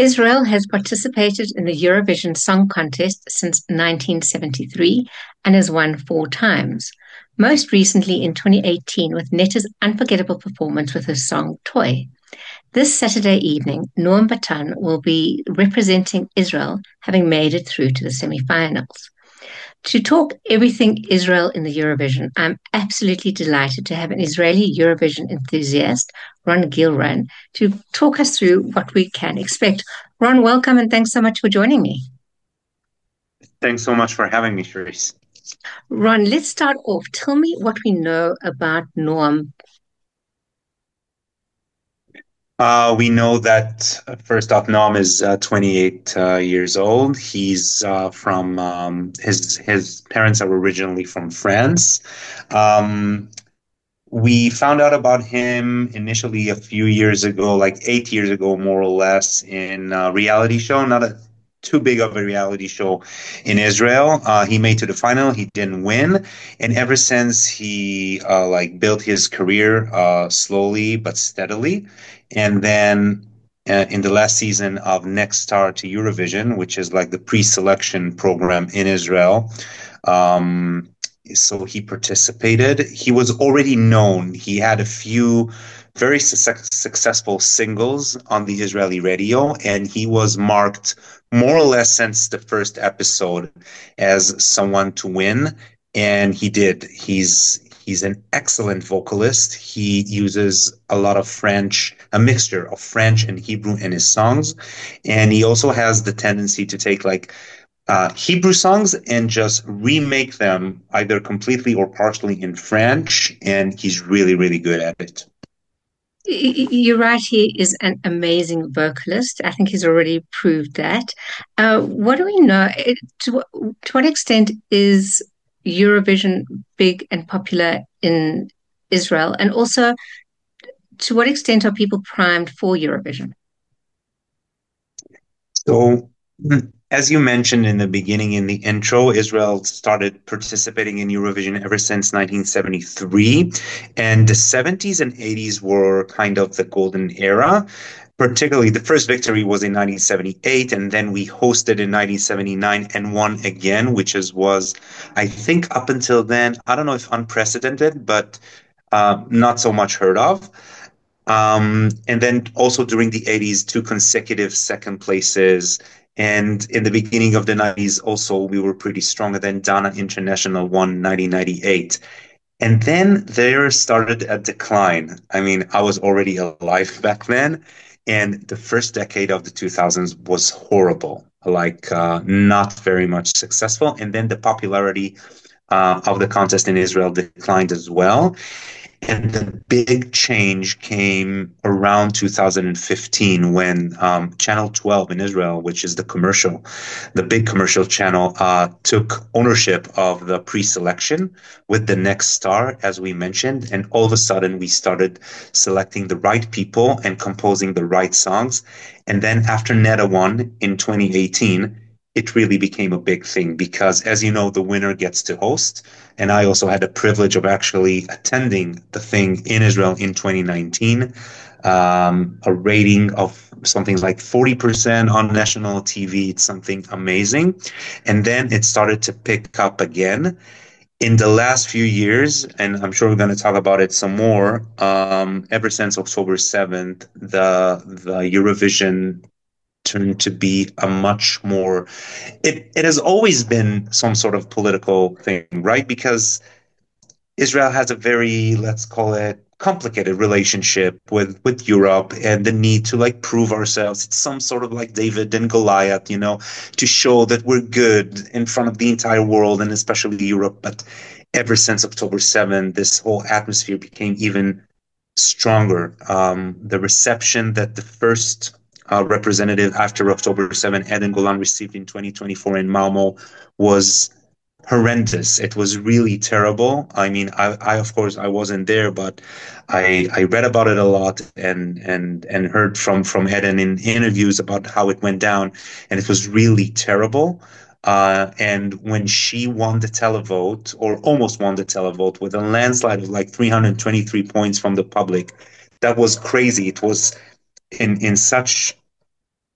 Israel has participated in the Eurovision Song Contest since 1973 and has won four times, most recently in 2018 with Netta's unforgettable performance with her song Toy. This Saturday evening, Noam Batan will be representing Israel, having made it through to the semi-finals. To talk everything Israel in the Eurovision, I'm absolutely delighted to have an Israeli Eurovision enthusiast, Ron Gilran, to talk us through what we can expect. Ron, welcome and thanks so much for joining me. Thanks so much for having me, Charisse. Ron, let's start off. Tell me what we know about Noam. We know that first off, Noam is 28 years old. He's from his parents are originally from France. Um, we found out about him initially a few years ago, like 8 years ago, more or less, in a reality show. Not a too big of a reality show in Israel. He made to the final. He didn't win, and ever since he like built his career slowly but steadily. And then in the last season of Next Star to Eurovision, which is like the pre-selection program in Israel. Um, so he participated. He was already known. He had a few very successful singles on the Israeli radio, and he was marked more or less since the first episode as someone to win. And he did. He's an excellent vocalist. He uses a lot of French, a mixture of French and Hebrew in his songs. And he also has the tendency to take like Hebrew songs and just remake them either completely or partially in French. And he's really, really good at it. You're right, he is an amazing vocalist. I think he's already proved that. What do we know? To what extent is Eurovision big and popular in Israel? And also, to what extent are people primed for Eurovision? So, as you mentioned in the beginning, in the intro, Israel started participating in Eurovision ever since 1973. And the 70s and 80s were kind of the golden era. Particularly, the first victory was in 1978, and then we hosted in 1979 and won again, was, I think, up until then, I don't know if unprecedented, but not so much heard of. And then also during the 80s, two consecutive second places. And in the beginning of the 90s, also, we were pretty strong. And then Dana International won 1998. And then there started a decline. I mean, I was already alive back then. And the first decade of the 2000s was horrible, like not very much successful. And then the popularity of the contest in Israel declined as well. And the big change came around 2015 when Channel 12 in Israel, which is the big commercial channel, took ownership of the pre-selection with the Next Star, as we mentioned. And all of a sudden, we started selecting the right people and composing the right songs. And then after Netta won in 2018, it really became a big thing because, as you know, the winner gets to host. And I also had the privilege of actually attending the thing in Israel in 2019. A rating of something like 40% on national TV. It's something amazing. And then it started to pick up again in the last few years, and I'm sure we're going to talk about it some more. Ever since October 7th, the Eurovision turned to be a much more it has always been some sort of political thing, right? Because Israel has a very, let's call it, complicated relationship with Europe and the need to like prove ourselves. It's some sort of like David and Goliath, to show that we're good in front of the entire world and especially Europe. But ever since October 7th, this whole atmosphere became even stronger. The reception that the first representative after October 7th, Eden Golan, received in 2024 in Malmo was horrendous. It was really terrible. I mean, I of course I wasn't there, but I read about it a lot and heard from Eden in interviews about how it went down, and it was really terrible. And when she won the televote, or almost won the televote, with a landslide of like 323 points from the public, that was crazy. It was in such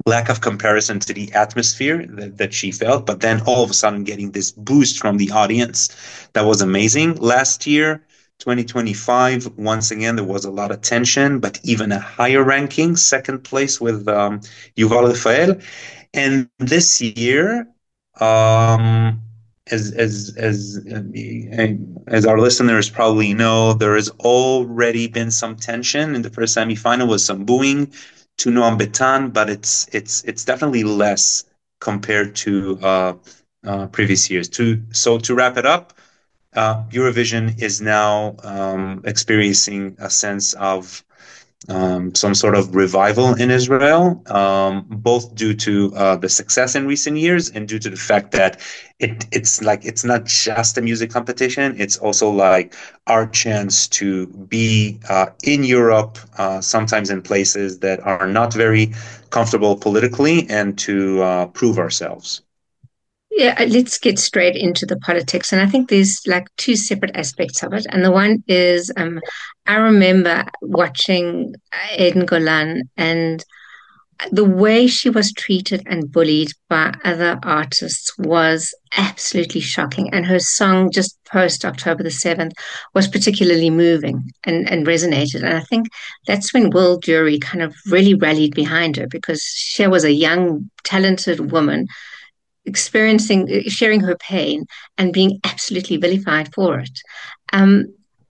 lack of comparison to the atmosphere that she felt, but then all of a sudden getting this boost from the audience that was amazing. Last year, 2025, once again, there was a lot of tension, but even a higher ranking, second place with Yuval Rafael. And this year, um, as as as as our listeners probably know, there has already been some tension in the first semifinal with some booing to Noam Betan, but it's definitely less compared to previous years. To wrap it up, Eurovision is now experiencing a sense of some sort of revival in Israel, both due to the success in recent years and due to the fact that it's not just a music competition. It's also like our chance to be in Europe, sometimes in places that are not very comfortable politically, and to prove ourselves. Yeah, let's get straight into the politics. And I think there's like two separate aspects of it. And the one is I remember watching Eden Golan and the way she was treated and bullied by other artists was absolutely shocking. And her song just post October the 7th was particularly moving and resonated. And I think that's when World Jury kind of really rallied behind her because she was a young, talented woman experiencing, sharing her pain and being absolutely vilified for it. Um,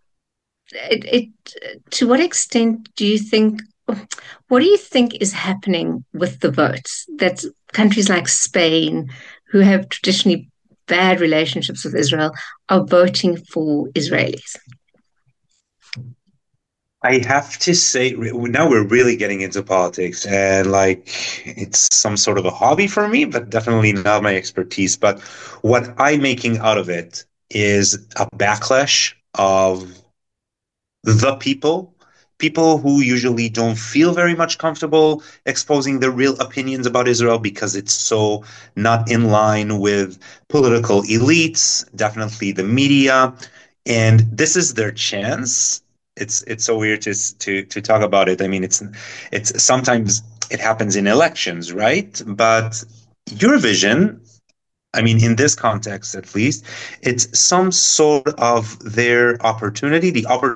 to what extent do you think, what do you think is happening with the votes that countries like Spain, who have traditionally bad relationships with Israel, are voting for Israelis? I have to say, now we're really getting into politics, and like it's some sort of a hobby for me, but definitely not my expertise. But what I'm making out of it is a backlash of the people who usually don't feel very much comfortable exposing their real opinions about Israel because it's so not in line with political elites, definitely the media, and this is their chance. It's so weird to talk about it. I mean, it's sometimes it happens in elections, right? But Eurovision, I mean, in this context at least, it's some sort of their opportunity,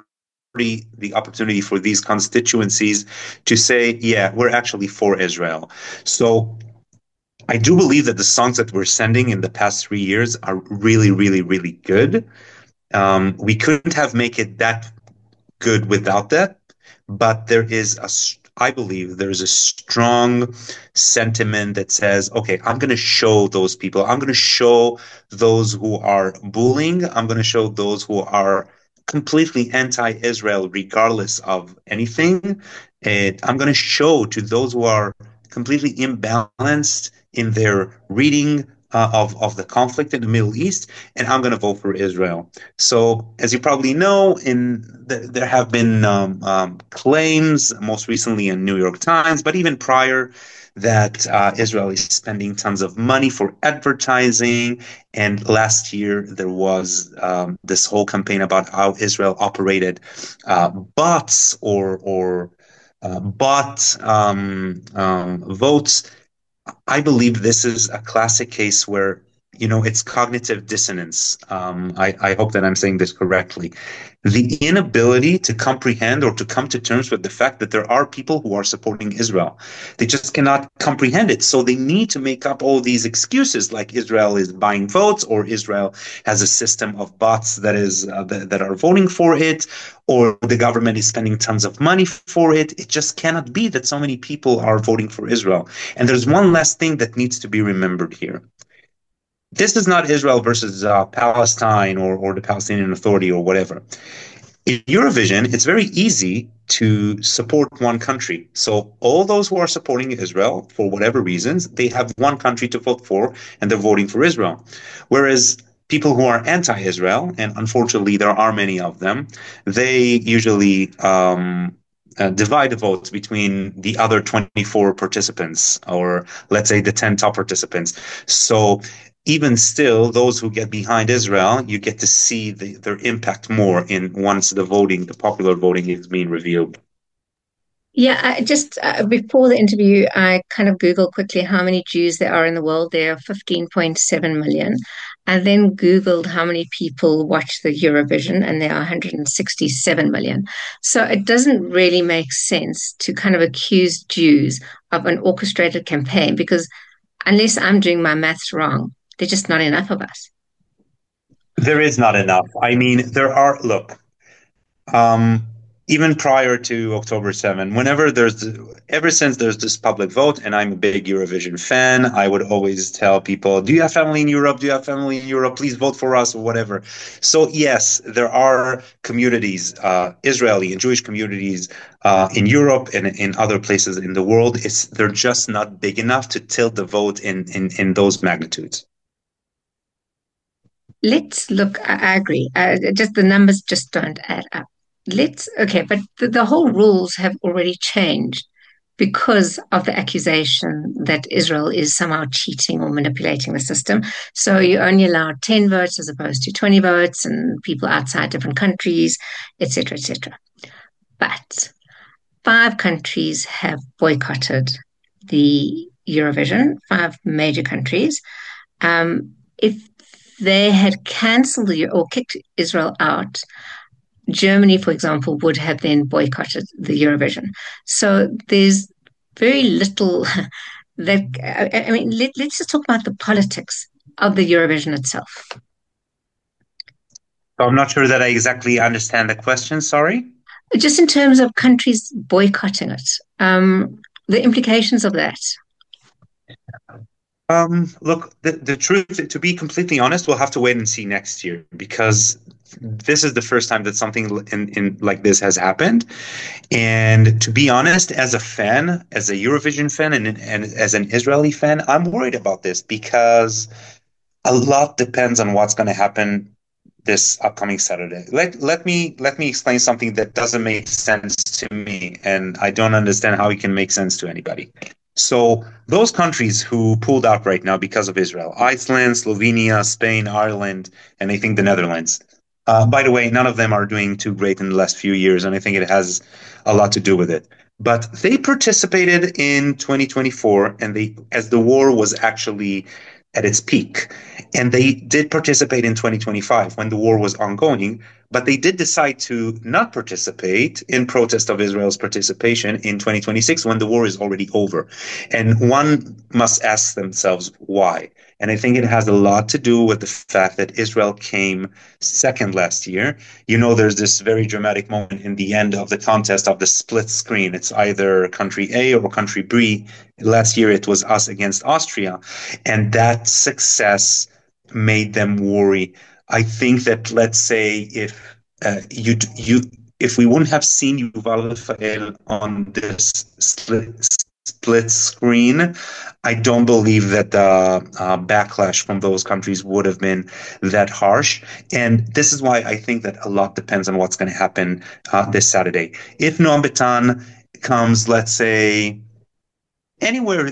the opportunity for these constituencies to say, yeah, we're actually for Israel. So I do believe that the songs that we're sending in the past 3 years are really, really, really good. We couldn't have make it that good without that, but I believe there's a strong sentiment that says, okay, I'm going to show those people, I'm going to show those who are bullying, I'm going to show those who are completely anti-Israel, regardless of anything. And I'm going to show to those who are completely imbalanced in their reading of the conflict in the Middle East, and I'm going to vote for Israel. So, as you probably know, there have been claims, most recently in New York Times, but even prior, that Israel is spending tons of money for advertising. And last year, there was this whole campaign about how Israel operated bots or bot votes. I believe this is a classic case where, it's cognitive dissonance. I hope that I'm saying this correctly. The inability to comprehend or to come to terms with the fact that there are people who are supporting Israel. They just cannot comprehend it. So they need to make up all these excuses like Israel is buying votes or Israel has a system of bots that are voting for it or the government is spending tons of money for it. It just cannot be that so many people are voting for Israel. And there's one last thing that needs to be remembered here. This is not Israel versus Palestine or the Palestinian Authority or whatever. In Eurovision, it's very easy to support one country. So all those who are supporting Israel, for whatever reasons, they have one country to vote for, and they're voting for Israel. Whereas people who are anti-Israel, and unfortunately there are many of them, they usually divide the votes between the other 24 participants, or let's say the 10 top participants. So even still, those who get behind Israel, you get to see their impact more in once the popular voting is being revealed. Yeah, I just before the interview, I kind of Googled quickly how many Jews there are in the world. There are 15.7 million. And then Googled how many people watch the Eurovision, and there are 167 million. So it doesn't really make sense to kind of accuse Jews of an orchestrated campaign because unless I'm doing my maths wrong, there's just not enough of us. There is not enough. I mean, there are, look, Um, even prior to October 7, ever since there's this public vote, and I'm a big Eurovision fan, I would always tell people, do you have family in Europe? Do you have family in Europe? Please vote for us or whatever. So, yes, there are communities, Israeli and Jewish communities in Europe and in other places in the world. They're just not big enough to tilt the vote in those magnitudes. Let's look, I agree. Just the numbers just don't add up. Okay, but the whole rules have already changed because of the accusation that Israel is somehow cheating or manipulating the system. So you only allow 10 votes as opposed to 20 votes, and people outside different countries, etc., etc. But five countries have boycotted the Eurovision, five major countries. If they had cancelled or kicked Israel out, Germany, for example, would have then boycotted the Eurovision. So there's very little that, I mean, let's just talk about the politics of the Eurovision itself. So I'm not sure that I exactly understand the question. Sorry. Just in terms of countries boycotting it, the implications of that. Look, the truth, to be completely honest, we'll have to wait and see next year because this is the first time that something in like this has happened. And to be honest, as a fan, as a Eurovision fan and as an Israeli fan, I'm worried about this because a lot depends on what's going to happen this upcoming Saturday. Let me explain something that doesn't make sense to me, and I don't understand how it can make sense to anybody. So those countries who pulled out right now because of Israel, Iceland, Slovenia, Spain, Ireland, and I think the Netherlands. By the way, none of them are doing too great in the last few years, and I think it has a lot to do with it. But they participated in 2024, and as the war was actually at its peak. And they did participate in 2025 when the war was ongoing, but they did decide to not participate in protest of Israel's participation in 2026 when the war is already over. And one must ask themselves why. And I think it has a lot to do with the fact that Israel came second last year. You know, there's this very dramatic moment in the end of the contest of the split screen. It's either country A or country B. Last year, it was us against Austria. And that success made them worry. I think that, let's say, if we wouldn't have seen Yuval Rafael on this split screen, I don't believe that the backlash from those countries would have been that harsh. And this is why I think that a lot depends on what's going to happen this Saturday. If Noam Betan comes, let's say, anywhere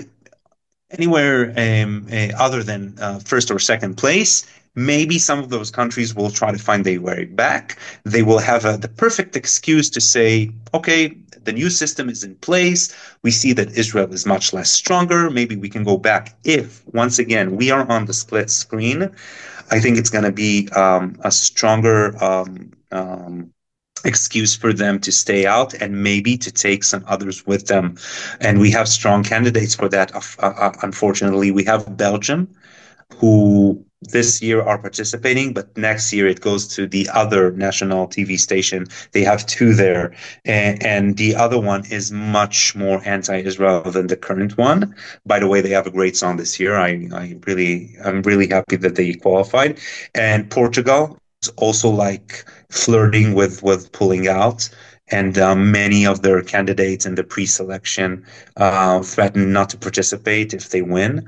other than first or second place, maybe some of those countries will try to find their way back. They will have the perfect excuse to say, okay, the new system is in place. We see that Israel is much less stronger. Maybe we can go back. If, once again, we are on the split screen, I think it's going to be a stronger excuse for them to stay out and maybe to take some others with them. And we have strong candidates for that. Unfortunately, we have Belgium, who this year are participating, but next year it goes to the other national TV station. They have two there, and the other one is much more anti-Israel than the current one. By the way, they have a great song this year. I'm really happy that they qualified. And Portugal is also like flirting with pulling out. And many of their candidates in the pre-selection threaten not to participate if they win.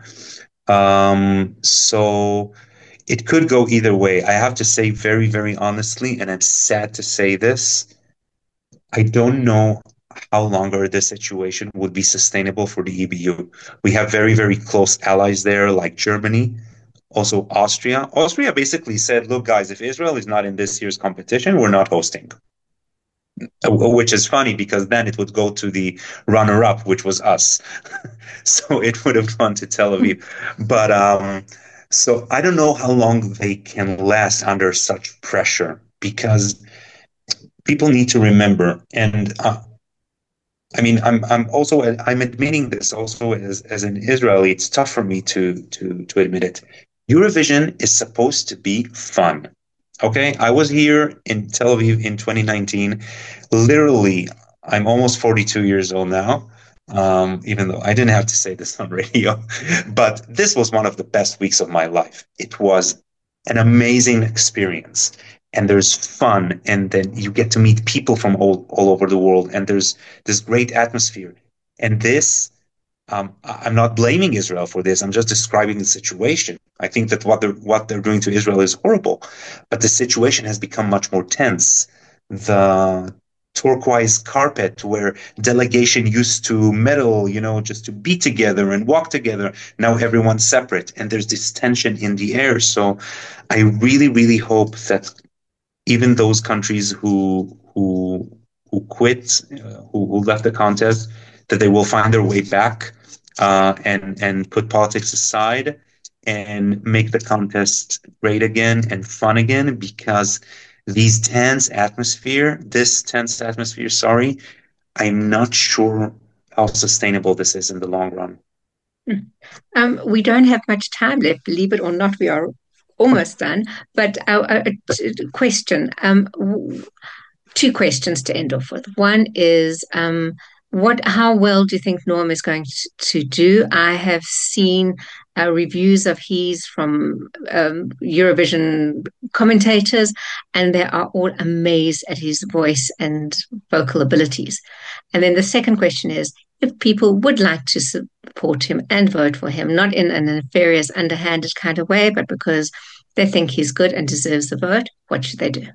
So it could go either way. I have to say very, very honestly, and I'm sad to say this, I don't know how longer this situation would be sustainable for the EBU. We have very, very close allies there, like Germany, also Austria. Austria basically said, look, guys, if Israel is not in this year's competition, we're not hosting. which is funny because then it would go to the runner-up, which was us. So it would have gone to Tel Aviv. But so I don't know how long they can last under such pressure because people need to remember, and I mean, I'm also I'm admitting this also as an Israeli. It's tough for me to admit it. Eurovision is supposed to be fun. Okay, I was here in Tel Aviv in 2019. Literally, I'm almost 42 years old now. Even though I didn't have to say this on radio, but this was one of the best weeks of my life. It was an amazing experience, and there's fun, and then you get to meet people from all over the world, and there's this great atmosphere. And this, I'm not blaming Israel for this. I'm just describing the situation. I think that what they're doing to Israel is horrible, but the situation has become much more tense. The turquoise carpet where delegation used to meddle, just to be together and walk together. Now everyone's separate, and there's this tension in the air. So I really, really hope that even those countries who quit, who left the contest, that they will find their way back and put politics aside and make the contest great again and fun again because this tense atmosphere, sorry, I'm not sure how sustainable this is in the long run. We don't have much time left, believe it or not. We are almost done. But question, two questions to end off with. One is, how well do you think Noam is going to do? I have seen reviews of his from Eurovision commentators, and they are all amazed at his voice and vocal abilities. And then the second question is, if people would like to support him and vote for him, not in a nefarious, underhanded kind of way, but because they think he's good and deserves the vote, what should they do?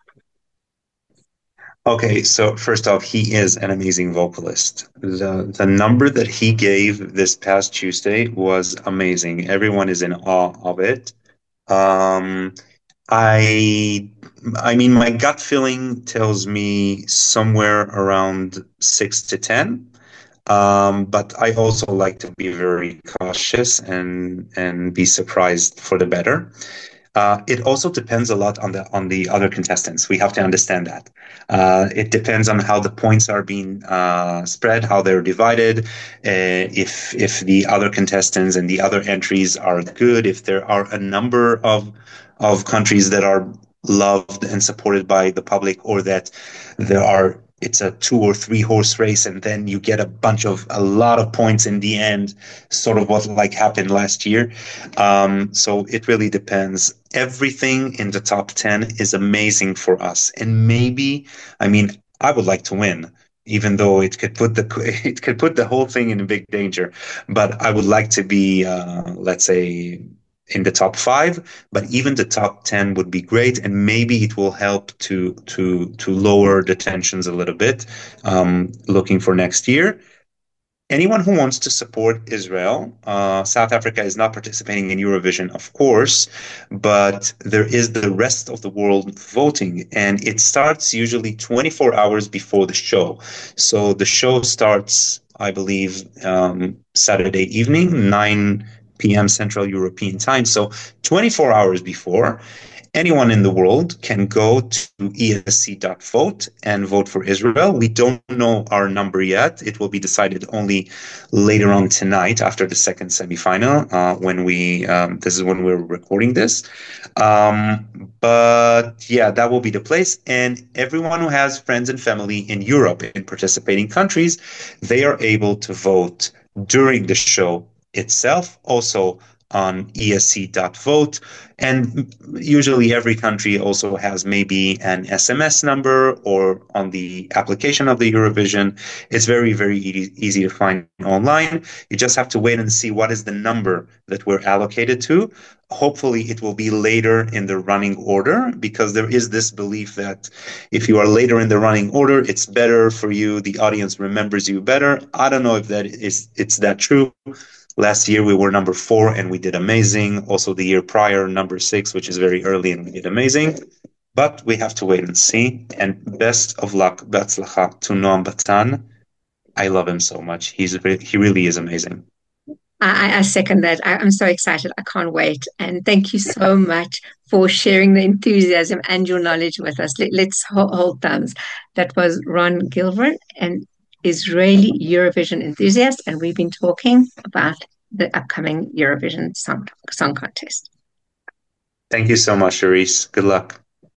Okay, so first off, he is an amazing vocalist. The number that he gave this past Tuesday was amazing. Everyone is in awe of it. Um, I I mean, my gut feeling tells me somewhere around 6 to 10. But I also like to be very cautious and be surprised for the better. It also depends a lot on the other contestants. We have to understand that. It depends on how the points are being spread, how they're divided, if the other contestants and the other entries are good, if there are a number of countries that are loved and supported by the public, or that it's a 2 or 3 horse race, and then you get a lot of points in the end, sort of what like happened last year. So it really depends. Everything in the top 10 is amazing for us. And maybe, I mean, I would like to win, even though it could put the whole thing in a big danger. But I would like to be, let's say, in the top 5, but even the top 10 would be great, and maybe it will help to lower the tensions a little bit, looking for next year. Anyone who wants to support Israel, South Africa is not participating in Eurovision, of course, but there is the rest of the world voting, and it starts usually 24 hours before the show. So the show starts, I believe, Saturday evening, 9 p.m. Central European Time. So 24 hours before, anyone in the world can go to esc.vote and vote for Israel. We don't know our number yet. It will be decided only later on tonight after the second semifinal, this is when we're recording this. But yeah, that will be the place. And everyone who has friends and family in Europe in participating countries, they are able to vote during the show itself, also on esc.vote. And usually every country also has maybe an SMS number, or on the application of the Eurovision. It's very, very easy to find online. You just have to wait and see what is the number that we're allocated to. Hopefully it will be later in the running order, because there is this belief that if you are later in the running order, it's better for you. The audience remembers you better. I don't know if it's that true. Last year we were number 4 and we did amazing. Also the year prior, number 6, which is very early, and we did amazing. But we have to wait and see. And best of luck, Betzlacha, to Noam Batan. I love him so much. He really is amazing. I second that. I'm so excited. I can't wait. And thank you so much for sharing the enthusiasm and your knowledge with us. Let's hold thumbs. That was Ron Gilbert, an Israeli Eurovision enthusiast, and we've been talking about the upcoming Eurovision Song Contest. Thank you so much, Charisse. Good luck.